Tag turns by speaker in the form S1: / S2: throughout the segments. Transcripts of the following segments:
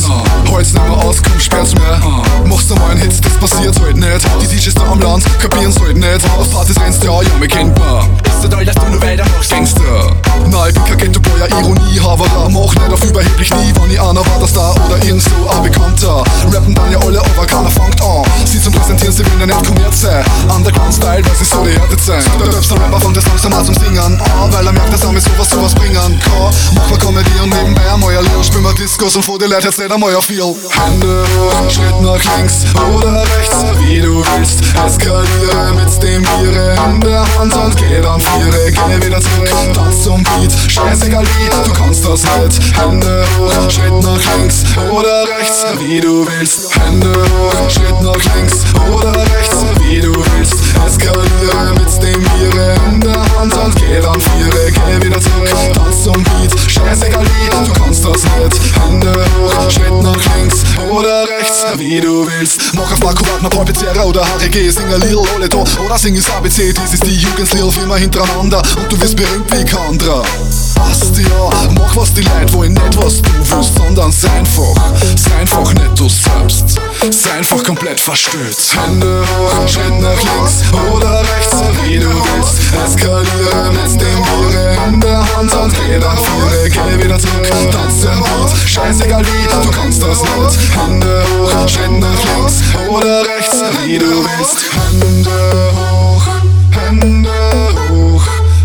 S1: Halt's nicht mehr aus, komm, sperrt's mehr. Machst du mal einen Hit, das passiert halt nicht. Die DJs da am Land kapieren's halt nicht. Auf Partys rennst du, ja, mich kennt man.
S2: Ist so toll, dass du nur weitermachst.
S1: Gangster. Nein, ich bin kein Ghetto-Boy, ja, Ironie, Haverer. Mach nicht auf überheblich nie, wann ich einer war, das da oder irgend so ein Bekannter. Rappen dann ja alle, aber keiner fängt an. Sie zum Präsentieren, sie will ja nicht kommerz sein. Underground-Style, weil sie so gehärtet sein. Der döpster Rapper fängt das langsam an zum Singen an, weil er merkt, dass er mir sowas bringen kann. Mach mal Comedy und nebenbei einmal ein Lied. Spiel mal Discos und vor die Leute jetzt nicht einmal viel. Hände hoch, Schritt nach links oder rechts, wie du willst. Eskaliere mit dem Bier in der Hand und geh dann Viere. Geh wieder zurück, tanz zum Beat, scheißegal wie, du kannst das nicht. Hände hoch, Schritt nach links oder rechts, wie du willst. Hände hoch, Schritt nach links oder rechts, wie du willst. Eskaliere mit dem Bier in der Hand und geh dann Viere. Geh wieder zurück, tanz zum Beat, scheißegal wie, du kannst das nicht. Hände hoch, Schritt nach links oder rechts, wie du willst. Mach auf Marco Wagner, Paul Pizzerra oder Harry G. Sing a Lil Oleto oder sing es ABC. Dies ist die Jugendslil-Firma hintereinander und du wirst berühmt wie kein anderer. Passt ja, mach was die Leute wollen, nicht was du willst, sondern sei einfach nicht du selbst. Sei einfach komplett verstört. Hände hoch, Schritt nach links oder rechts, wie du willst. Eskaliere mit dem Bier in der Hand und geh dann Viere. Geh wieder zurück, tanz zum Beat, scheißegal wie, du kannst das nicht. Hände hoch, Schritt nach links oder rechts, wie du willst. Hände hoch, Hände hoch,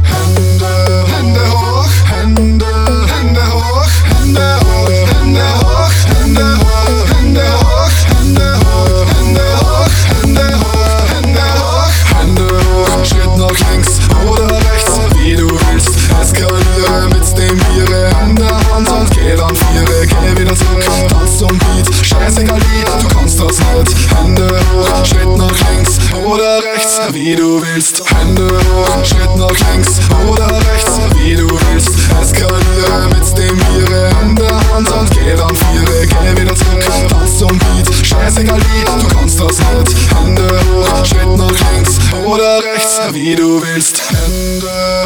S1: Hände hoch, Hände hoch, Hände hoch, Hände hoch, Hände hoch, Hände hoch, Hände hoch, Hände hoch, Hände hoch, Hände hoch, Hände hoch, Schritt nach links oder rechts, wie du willst. Eskaliere mit dem Bier in der Hand und geh dann Viere. Geh wieder zurück, tanz zum Beat, scheißegal wie, du kannst das nicht. Hände hoch, Schritt nach links oder rechts, wie du willst. Hände hoch, Schritt nach links oder rechts, wie du willst. Eskaliere mit dem Bier in der Hand und geh dann Viere. Geh wieder zurück, tanz zum Beat, scheißegal wie, du kannst das nicht. Hände hoch, Schritt nach links oder rechts, wie du willst. Hände